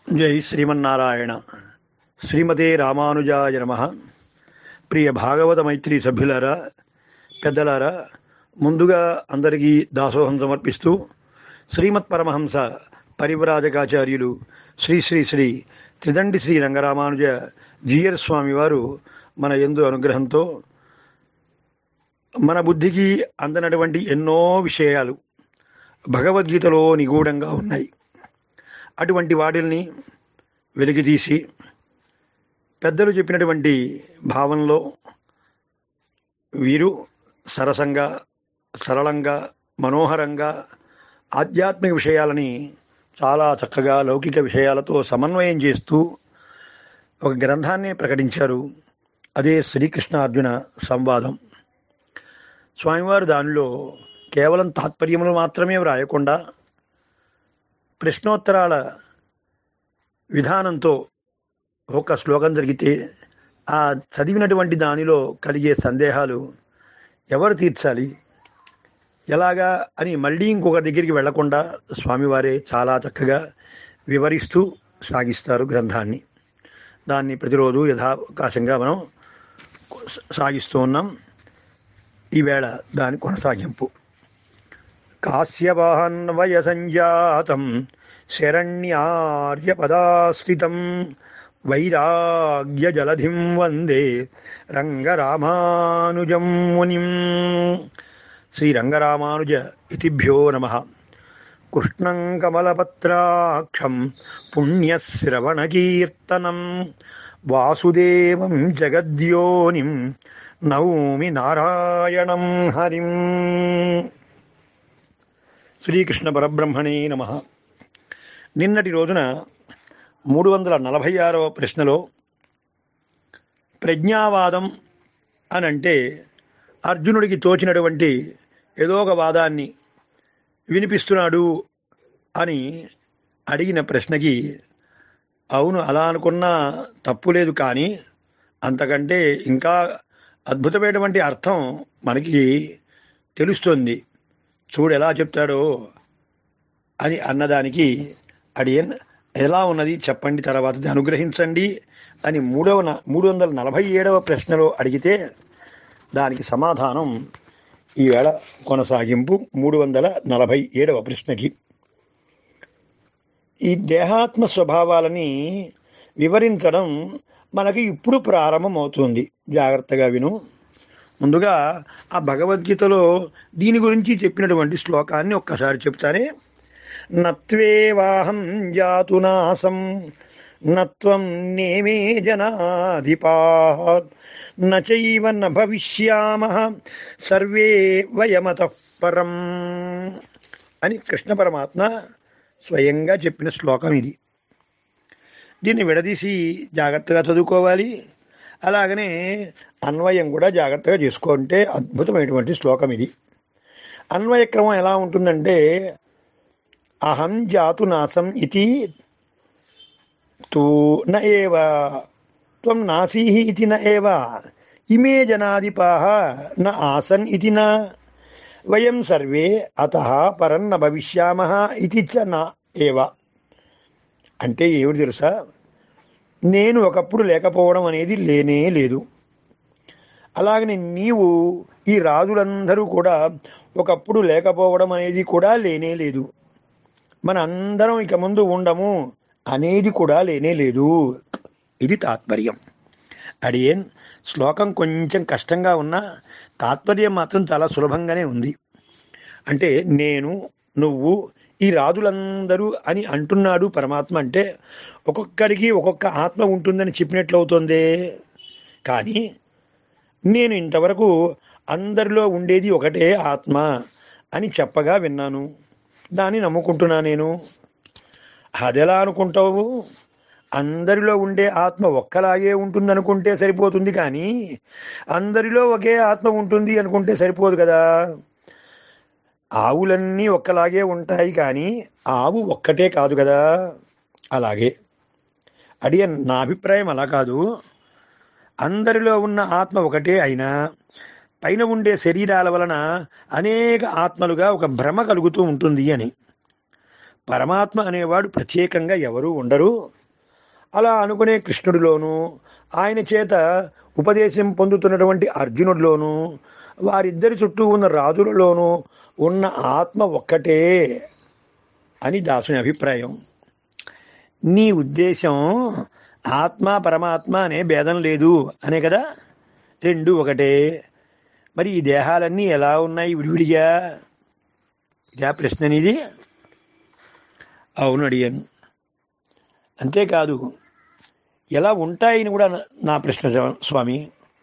జై శ్రీమన్నారాయణ. శ్రీమతే రామానుజాయ నమః. ప్రియ భాగవత మైత్రి సభ్యులారా, పెద్దలారా, ముందుగా అందరికీ దాసోహం సమర్పిస్తూ శ్రీమత్ పరమహంస పరివ్రాజకాచార్యులు శ్రీ శ్రీ శ్రీ త్రిదండి శ్రీ రంగరామానుజ జీయర్ స్వామి వారు మన యందు అనుగ్రహంతో మన బుద్ధికి అందనటువంటి ఎన్నో విషయాలు భగవద్గీతలో నిగూఢంగా ఉన్నాయి. అటువంటి వాటిల్ని వెలికితీసి పెద్దలు చెప్పినటువంటి భావంలో వీరు సరసంగా, సరళంగా, మనోహరంగా ఆధ్యాత్మిక విషయాలని చాలా చక్కగా లౌకిక విషయాలతో సమన్వయం చేస్తూ ఒక గ్రంథాన్ని ప్రకటించారు. అదే శ్రీకృష్ణార్జున సంవాదం. స్వామివారు దానిలో కేవలం తాత్పర్యములు మాత్రమే వ్రాయకుండా ప్రశ్నోత్తరాల విధానంతో ఒక శ్లోకం జరిగితే ఆ చదివినటువంటి దానిలో కలిగే సందేహాలు ఎవరు తీర్చాలి, ఎలాగా అని మళ్ళీ ఇంకొక దగ్గరికి వెళ్లకుండా స్వామివారే చాలా చక్కగా వివరిస్తూ సాగిస్తారు గ్రంథాన్ని. దాన్ని ప్రతిరోజు యథావకాశంగా మనం సాగిస్తూ ఉన్నాం. ఈవేళ దాని కొనసాగింపు. కాశ్యపాన్వయ సంజాతం శరణ్యార్యపదాశ్రితం వైరాగ్య జలధిం వందే రంగరామానుజం మునిం. శ్రీ రంగరామానుజ ఇతిభ్యో నమః. కృష్ణం కమలపత్రాక్షం పుణ్యశ్రవణకీర్తనం వాసుదేవం జగద్యోనిం నౌమి నారాయణం హరిం. శ్రీకృష్ణ పరబ్రహ్మణే నమః. నిన్నటి రోజున 346వ ప్రశ్నలో ప్రజ్ఞావాదం అనంటే అర్జునుడికి తోచినటువంటి ఏదో ఒక వాదాన్ని వినిపిస్తున్నాడు అని అడిగిన ప్రశ్నకి అవును, అలా అనుకున్నా తప్పులేదు, కానీ అంతకంటే ఇంకా అద్భుతమైనటువంటి అర్థం మనకి తెలుస్తుంది, చూడు ఎలా చెప్తాడో అని అన్నదానికి అడియన్ ఎలా ఉన్నది చెప్పండి, తర్వాత అనుగ్రహించండి అని 347వ ప్రశ్నలో అడిగితే దానికి సమాధానం ఈవేళ కొనసాగింపు 347వ ప్రశ్నకి. ఈ దేహాత్మ స్వభావాలని వివరించడం మనకి ఇప్పుడు ప్రారంభమవుతుంది. జాగ్రత్తగా విను. ముందుగా ఆ భగవద్గీతలో దీని గురించి చెప్పినటువంటి శ్లోకాన్ని ఒక్కసారి చెప్తానే. నత్వేవాహం జాతునాసం నత్వం నేమే జనాధిపాః నచైవ న భవిష్యామః సర్వే వయమతః పరం అని కృష్ణ పరమాత్మ స్వయంగా చెప్పిన శ్లోకం ఇది. దీన్ని విడదీసి జాగ్రత్తగా చదువుకోవాలి. అలాగనే అన్వయం కూడా జాగ్రత్తగా చేసుకుంటే అద్భుతమైనటువంటి శ్లోకం ఇది. అన్వయక్రమం ఎలా ఉంటుందంటే అహం జాతునాసం ఇతి తూ న ఏవ త్వం నాసీః ఇతి న ఏవ ఇమే జనాధిపాః న ఆసన్ ఇతి న వయం సర్వే అతః పరం న భవిష్యామః ఇతి చ న ఏవ. అంటే ఏమిటి తెలుసా? నేను ఒకప్పుడు లేకపోవడం అనేది లేనే లేదు. అలాగనే నీవు, ఈ రాజులందరూ కూడా ఒకప్పుడు లేకపోవడం అనేది కూడా లేనే లేదు. మన అందరం ఇక ముందు ఉండము అనేది కూడా లేనే లేదు. ఇది తాత్పర్యం. అడియన్ శ్లోకం కొంచెం కష్టంగా ఉన్నా తాత్పర్యం మాత్రం చాలా సులభంగానే ఉంది. అంటే నేను, నువ్వు, ఈ రాజులందరూ అని అంటున్నాడు పరమాత్మ. అంటే ఒక్కొక్కరికి ఒక్కొక్క ఆత్మ ఉంటుందని చెప్పినట్లు అవుతుంది. కానీ నేను ఇంతవరకు అందరిలో ఉండేది ఒకటే ఆత్మ అని చెప్పగా విన్నాను, దాన్ని నమ్ముకుంటున్నా నేను. అదెలా అనుకుంటావు? అందరిలో ఉండే ఆత్మ ఒక్కలాగే ఉంటుంది అనుకుంటే సరిపోతుంది, కానీ అందరిలో ఒకే ఆత్మ ఉంటుంది అనుకుంటే సరిపోదు కదా. ఆవులన్నీ ఒక్కలాగే ఉంటాయి, కానీ ఆవు ఒక్కటే కాదు కదా. అలాగే అడియన్ నా అభిప్రాయం అలా కాదు. అందరిలో ఉన్న ఆత్మ ఒకటే అయినా పైన ఉండే శరీరాల వలన అనేక ఆత్మలుగా ఒక భ్రమ కలుగుతూ ఉంటుంది అని. పరమాత్మ అనేవాడు ప్రత్యేకంగా ఎవరూ ఉండరు. అలా అనుకునే కృష్ణుడిలోనూ, ఆయన చేత ఉపదేశం పొందుతున్నటువంటి అర్జునుడిలోనూ, వారిద్దరి చుట్టూ ఉన్న రాజులలోనూ ఉన్న ఆత్మ ఒక్కటే అని దాసుని అభిప్రాయం. నీ ఉద్దేశం ఆత్మ పరమాత్మ అనే భేదం లేదు అనే కదా? రెండు ఒకటే. మరి ఈ దేహాలన్నీ ఎలా ఉన్నాయి విడివిడిగా? ఇదా ప్రశ్న నీది? అవును అడిగాను. అంతేకాదు, ఎలా ఉంటాయని కూడా నా ప్రశ్న స్వామి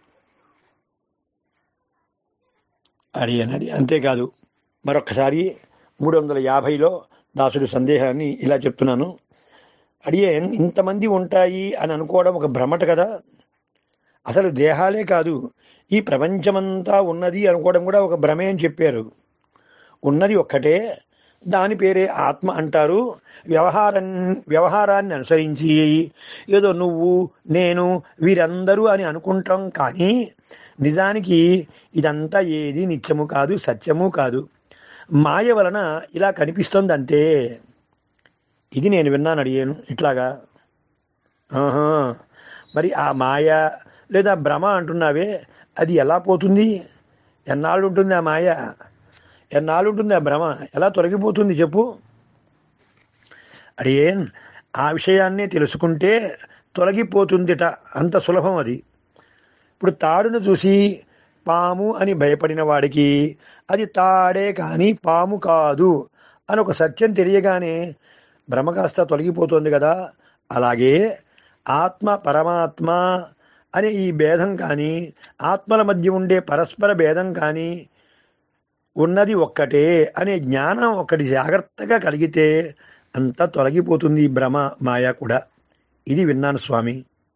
అడిగాను. అంతేకాదు, మరొక్కసారి 350లో దాసుడి సందేహాన్ని ఇలా చెప్తున్నాను. అడిగాను, ఇంతమంది ఉంటాయి అని అనుకోవడం ఒక భ్రమట కదా. అసలు దేహాలే కాదు, ఈ ప్రపంచమంతా ఉన్నది అనుకోవడం కూడా ఒక భ్రమే అని చెప్పారు. ఉన్నది ఒక్కటే, దాని పేరే ఆత్మ అంటారు. వ్యవహారాన్ని అనుసరించి ఏదో నువ్వు నేను వీరందరూ అని అనుకుంటాం, కానీ నిజానికి ఇదంతా ఏది నిత్యము కాదు, సత్యము కాదు, మాయ వలన ఇలా కనిపిస్తుంది అంతే. ఇది నేను విన్నాను. అడిగాను ఇట్లాగా. ఆహా, మరి ఆ మాయ లేదా భ్రమ అంటున్నావే, అది ఎలా పోతుంది? ఎన్నాళ్ళు ఉంటుంది ఆ మాయ? ఎన్నాళ్ళు ఉంటుంది ఆ భ్రమ? ఎలా తొలగిపోతుంది చెప్పు? అడిగేన్, ఆ విషయాన్నే తెలుసుకుంటే తొలగిపోతుందిట, అంత సులభం అది. ఇప్పుడు తాడును చూసి పాము అని భయపడిన వాడికి అది తాడే కానీ పాము కాదు అని ఒక సత్యం తెలియగానే భ్రమ కాస్త తొలగిపోతుంది కదా. అలాగే ఆత్మ పరమాత్మ అనే ఈ భేదం కానీ, ఆత్మల మధ్య ఉండే పరస్పర భేదం కానీ, ఉన్నది ఒక్కటే అనే జ్ఞానం ఒక్కటి జాగ్రత్తగా కలిగితే అంతా తొలగిపోతుంది ఈ భ్రమ మాయ కూడా. ఇది విన్నాను స్వామి.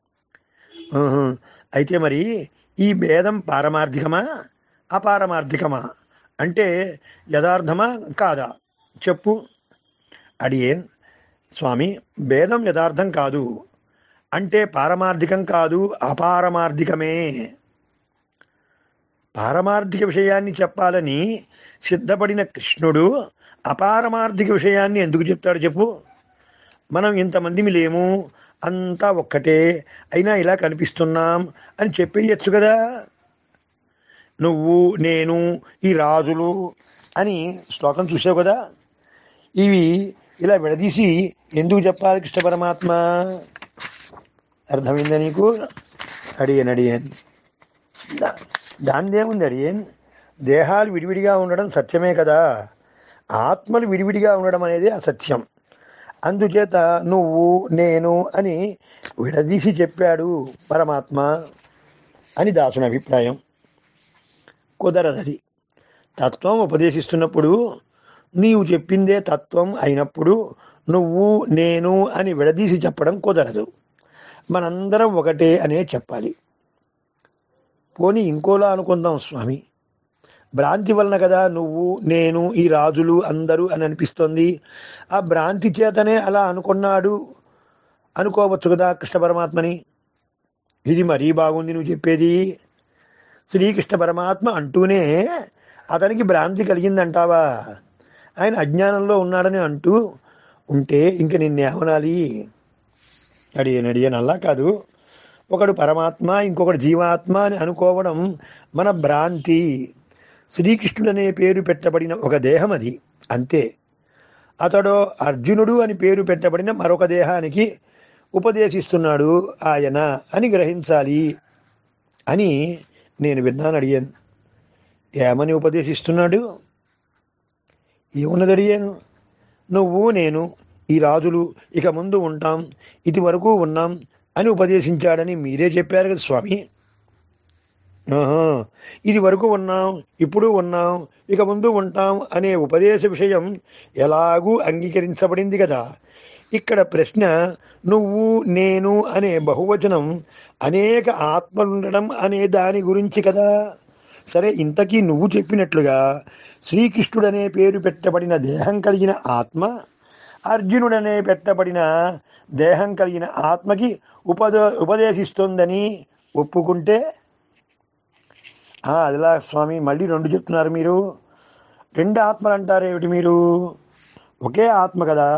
అయితే మరి ఈ భేదం పారమార్థికమా అపారమార్థికమా? అంటే యథార్థమా కాదా చెప్పు? అడిగేన్, స్వామి భేదం యథార్థం కాదు అంటే పారమార్థికం కాదు, అపారమార్థికమే. పారమార్థిక విషయాన్ని చెప్పాలని సిద్ధపడిన కృష్ణుడు అపారమార్థిక విషయాన్ని ఎందుకు చెప్తాడు చెప్పు? మనం ఇంతమందిమి లేము, అంతా ఒక్కటే, అయినా ఇలా కనిపిస్తున్నాం అని చెప్పేయచ్చు కదా. నువ్వు నేను ఈ రాజులు అని శ్లోకం చూసావు కదా. ఇవి ఇలా విడదీసి ఎందుకు చెప్పాలి కృష్ణ పరమాత్మ? అర్థమైందా నీకు? అడిగాను. దానిదేముంది అడిగాను. దేహాలు విడివిడిగా ఉండడం సత్యమే కదా, ఆత్మలు విడివిడిగా ఉండడం అనేది అసత్యం. అందుచేత నువ్వు నేను అని విడదీసి చెప్పాడు పరమాత్మ అని దాసుని అభిప్రాయం. కుదరదది. తత్వం ఉపదేశిస్తున్నప్పుడు నీవు చెప్పిందే తత్వం అయినప్పుడు నువ్వు నేను అని విడదీసి చెప్పడం కుదరదు. మనందరం ఒకటే అనే చెప్పాలి. పోనీ ఇంకోలా అనుకుందాం స్వామి, భ్రాంతి వలన కదా నువ్వు నేను ఈ రాజులు అందరూ అని అనిపిస్తోంది. ఆ భ్రాంతి చేతనే అలా అనుకున్నాడు అనుకోవచ్చు కదా కృష్ణ పరమాత్మని. ఇది మరీ బాగుంది నువ్వు చెప్పేది. శ్రీకృష్ణ పరమాత్మ అంటూనే అతనికి భ్రాంతి కలిగిందంటావా? ఆయన అజ్ఞానంలో ఉన్నాడని అంటూ ఉంటే ఇంక నిన్నేమనాలి? అడిగాను. అలా కాదు, ఒకడు పరమాత్మ ఇంకొకడు జీవాత్మ అని అనుకోవడం మన భ్రాంతి. శ్రీకృష్ణుడనే పేరు పెట్టబడిన ఒక దేహం అది, అంతే. అతడు అర్జునుడు అని పేరు పెట్టబడిన మరొక దేహానికి ఉపదేశిస్తున్నాడు ఆయన అని గ్రహించాలి అని నేను విన్నాను. అడిగాను, ఏమని ఉపదేశిస్తున్నాడు? ఏమున్నది అడిగాను. నువ్వు నేను ఈ రాజులు ఇక ముందు ఉంటాం, ఇది వరకు ఉన్నాం అని ఉపదేశించాడని మీరే చెప్పారు కదా స్వామి. ఇది వరకు ఉన్నాం, ఇప్పుడు ఉన్నాం, ఇక ముందు ఉంటాం అనే ఉపదేశ విషయం ఎలాగూ అంగీకరించబడింది కదా. ఇక్కడ ప్రశ్న నువ్వు నేను అనే బహువచనం అనేక ఆత్మలుండడం అనే దాని గురించి కదా. సరే, ఇంతకీ నువ్వు చెప్పినట్లుగా శ్రీకృష్ణుడనే పేరు పెట్టబడిన దేహం కలిగిన ఆత్మ అర్జునుడనే పెట్టబడిన దేహం కలిగిన ఆత్మకి ఉపదేశిస్తుందని ఒప్పుకుంటే, అదిలా స్వామి మళ్ళీ రెండు చెప్తున్నారు మీరు. రెండు ఆత్మలు అంటారేమిటి మీరు? ఒకే ఆత్మ కదా.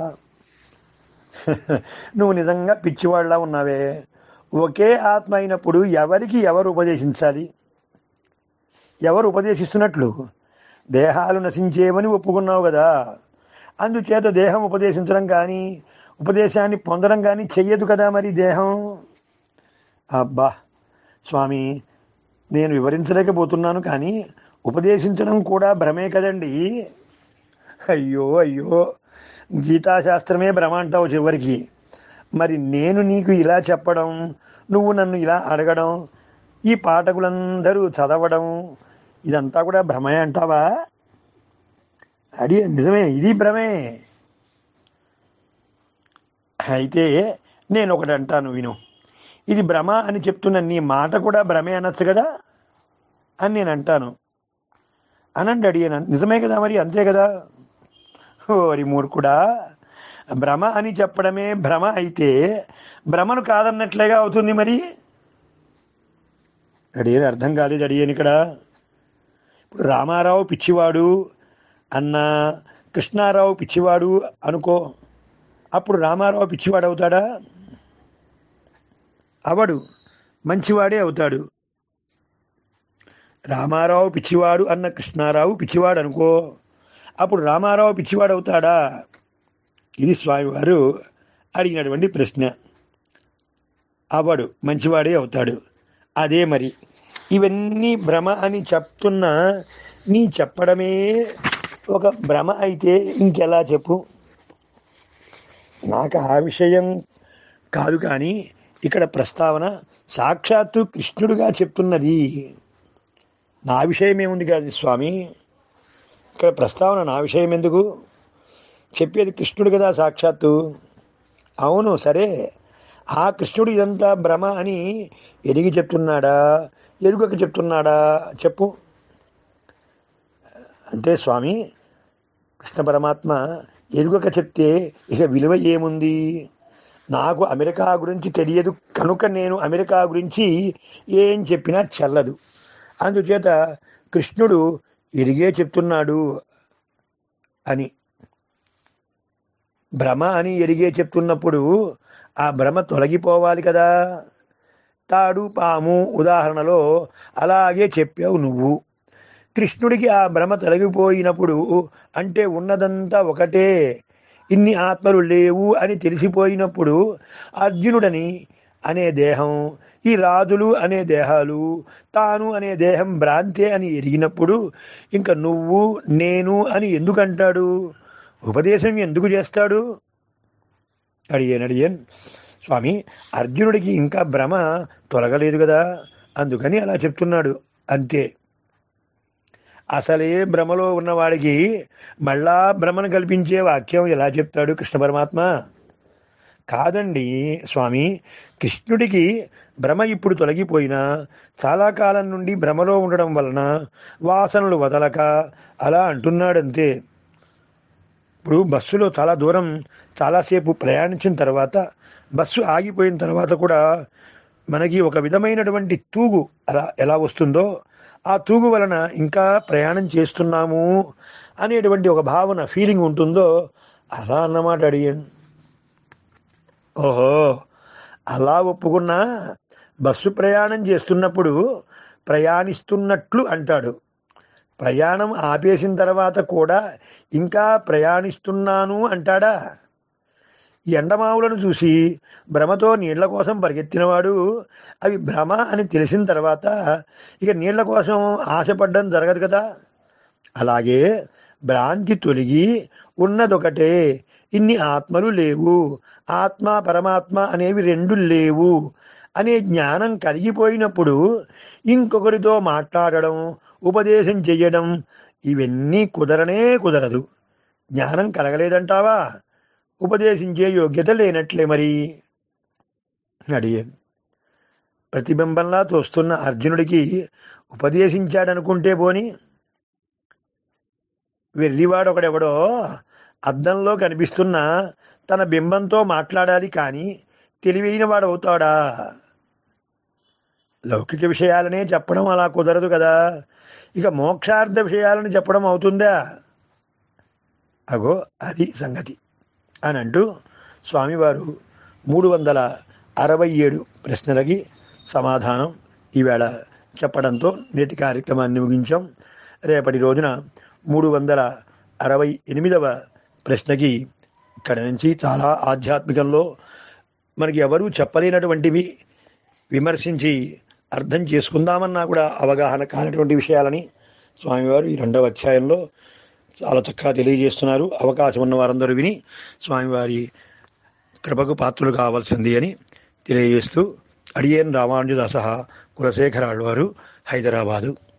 నువ్వు నిజంగా పిచ్చివాళ్ళ ఉన్నావే. ఒకే ఆత్మ అయినప్పుడు ఎవరికి ఎవరు ఉపదేశించాలి? ఎవరు ఉపదేశిస్తున్నట్లు? దేహాలు నశించేవని ఒప్పుకున్నావు కదా. అందుచేత దేహం ఉపదేశించడం కానీ ఉపదేశాన్ని పొందడం కానీ చెయ్యదు కదా మరి దేహం. అబ్బా స్వామి, నేను వివరించలేకపోతున్నాను కానీ ఉపదేశించడం కూడా భ్రమే కదండి. అయ్యో అయ్యో, గీతాశాస్త్రమే భ్రమ అంటావు చివరికి. మరి నేను నీకు ఇలా చెప్పడం, నువ్వు నన్ను ఇలా అడగడం, ఈ పాఠకులందరూ చదవడం, ఇదంతా కూడా భ్రమే అంటావా? అది నిజమే, ఇది భ్రమే. అయితే నేను ఒకటి అంటాను విను. ఇది భ్రమ అని చెప్తున్న నీ మాట కూడా భ్రమే అనొచ్చు కదా అని నేను అంటాను. అనండి అడిగాను. నిజమే కదా మరి, అంతే కదా. ఓరి మూర్ఖుడా, భ్రమ అని చెప్పడమే భ్రమ అయితే భ్రమను కాదన్నట్లేగా అవుతుంది మరి. అడిగేది అర్థం కాలేదు. అడిగాను ఇక్కడ. ఇప్పుడు రామారావు పిచ్చివాడు అన్నా, కృష్ణారావు పిచ్చివాడు అనుకో, అప్పుడు రామారావు పిచ్చివాడు అవుతాడా? అవడు, మంచివాడే అవుతాడు. రామారావు పిచ్చివాడు అన్న కృష్ణారావు పిచ్చివాడు అనుకో, అప్పుడు రామారావు పిచ్చివాడు అవుతాడా? ఇది స్వామివారు అడిగినటువంటి ప్రశ్న. అవడు, మంచివాడే అవుతాడు. అదే మరి, ఇవన్నీ భ్రమ అని చెప్తున్నా నీ చెప్పడమే ఒక భ్రమ అయితే ఇంకెలా చెప్పు. నాకు ఆ విషయం కాదు కానీ ఇక్కడ ప్రస్తావన సాక్షాత్తు కృష్ణుడుగా చెప్తున్నది. నా విషయం ఏముంది కాదు స్వామి, ఇక్కడ ప్రస్తావన నా విషయం ఎందుకు? చెప్పేది కృష్ణుడు కదా సాక్షాత్తు. అవును సరే, ఆ కృష్ణుడు ఇదంతా భ్రమ అని ఎరిగి చెప్తున్నాడా, ఎరుగక చెప్తున్నాడా చెప్పు. అంటే స్వామి, కృష్ణ పరమాత్మ ఎరుగక చెప్తే ఇక విలువ ఏముంది? నాకు అమెరికా గురించి తెలియదు కనుక నేను అమెరికా గురించి ఏం చెప్పినా చెల్లదు. అందుచేత కృష్ణుడు ఎరిగే చెప్తున్నాడు అని, భ్రమ అని ఎరిగే చెప్తున్నప్పుడు ఆ భ్రమ తొలగిపోవాలి కదా. తాడు పాము ఉదాహరణలో అలాగే చెప్పావు నువ్వు. కృష్ణుడికి ఆ భ్రమ తొలగిపోయినప్పుడు, అంటే ఉన్నదంతా ఒకటే, ఇన్ని ఆత్మలు లేవు అని తెలిసిపోయినప్పుడు, అర్జునుడని అనే దేహం, ఈ రాజులు అనే దేహాలు, తాను అనే దేహం భ్రాంతే అని ఎరిగినప్పుడు ఇంకా నువ్వు నేను అని ఎందుకంటాడు? ఉపదేశం ఎందుకు చేస్తాడు? అడిగాను స్వామి, అర్జునుడికి ఇంకా భ్రమ తొలగలేదు కదా, అందుకని అలా చెప్తున్నాడు అంతే. అసలే భ్రమలో ఉన్నవాడికి మళ్ళా భ్రమను కల్పించే వాక్యం ఎలా చెప్తాడు కృష్ణ పరమాత్మ? కాదండి స్వామి, కృష్ణుడికి భ్రమ ఇప్పుడు తొలగిపోయినా చాలా కాలం నుండి భ్రమలో ఉండడం వలన వాసనలు వదలక అలా అంటున్నాడంతే. ఇప్పుడు బస్సులో చాలా దూరం చాలాసేపు ప్రయాణించిన తర్వాత బస్సు ఆగిపోయిన తర్వాత కూడా మనకి ఒక విధమైనటువంటి తూగు అలా ఎలా వస్తుందో, ఆ తూగు వలన ఇంకా ప్రయాణం చేస్తున్నాము అనేటువంటి ఒక భావన, ఫీలింగ్ ఉంటుందో, అలా అన్నమాట అడిగాను. ఓహో, అలా ఒప్పుకున్నా బస్సు ప్రయాణం చేస్తున్నప్పుడు ప్రయాణిస్తున్నట్లు అంటాడు. ప్రయాణం ఆపేసిన తర్వాత కూడా ఇంకా ప్రయాణిస్తున్నాను అంటాడా? ఎండమావులను చూసి భ్రమతో నీళ్ల కోసం పరిగెత్తినవాడు అవి భ్రమ అని తెలిసిన తర్వాత ఇక నీళ్ల కోసం ఆశపడ్డం జరగదు కదా. అలాగే భ్రాంతి తొలగి ఉన్నదొకటే, ఇన్ని ఆత్మలు లేవు, ఆత్మ పరమాత్మ అనేవి రెండు లేవు అనే జ్ఞానం కలిగిపోయినప్పుడు ఇంకొకరితో మాట్లాడడం, ఉపదేశం చెయ్యడం ఇవన్నీ కుదరనే కుదరదు. జ్ఞానం కలగలేదంటావా? ఉపదేశించే యోగ్యత లేనట్లే మరి అడిగాను. ప్రతిబింబంలా తోస్తున్న అర్జునుడికి ఉపదేశించాడనుకుంటే పోని, వెర్రివాడొకడెవడో అద్దంలో కనిపిస్తున్న తన బింబంతో మాట్లాడాలి కానీ తెలివైన వాడు అవుతాడా? లౌకిక విషయాలనే చెప్పడం అలా కుదరదు కదా, ఇక మోక్షార్థ విషయాలను చెప్పడం అవుతుందా? అగో అది సంగతి అని అంటూ స్వామివారు 367 ప్రశ్నలకి సమాధానం ఈవేళ చెప్పడంతో నేటి కార్యక్రమాన్ని ముగించాం. రేపటి రోజున 368వ ప్రశ్నకి ఇక్కడ నుంచి చాలా ఆధ్యాత్మికంలో మనకి ఎవరూ చెప్పలేనటువంటివి విమర్శించి అర్థం చేసుకుందామన్నా కూడా అవగాహన కానటువంటి విషయాలని స్వామివారు ఈ 2వ అధ్యాయంలో చాలా చక్కగా తెలియజేస్తున్నారు. అవకాశం ఉన్న వారందరూ విని స్వామివారి కృపకు పాత్రలు కావాల్సింది అని తెలియజేస్తూ అడియేన్ రామానుజదాస కులశేఖరాళ్వారు, హైదరాబాదు.